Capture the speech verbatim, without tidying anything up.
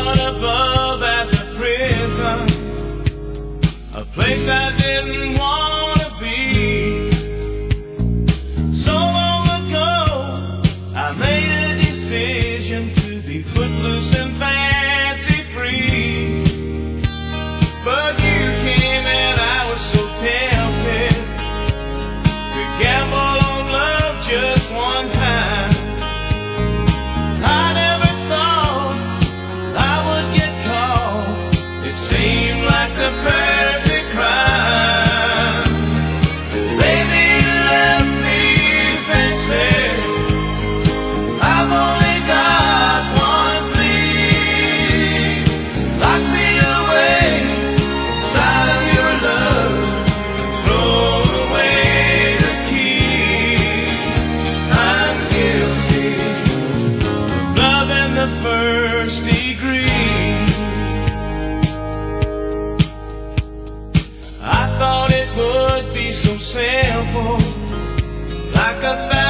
thought of love as a prison, a place I didn't want to be. So long ago, I made a decision to be footloose and fancy free. But you came and I was so tempted to gamble on love just one time. I never thought I would get caught. It seemed like the perfect crime. Baby, you left me defenseless. I've only got one plea. Lock me away inside of your love. Throw away the key. I'm guilty of love in the first degree. I thought it would be so simple, like a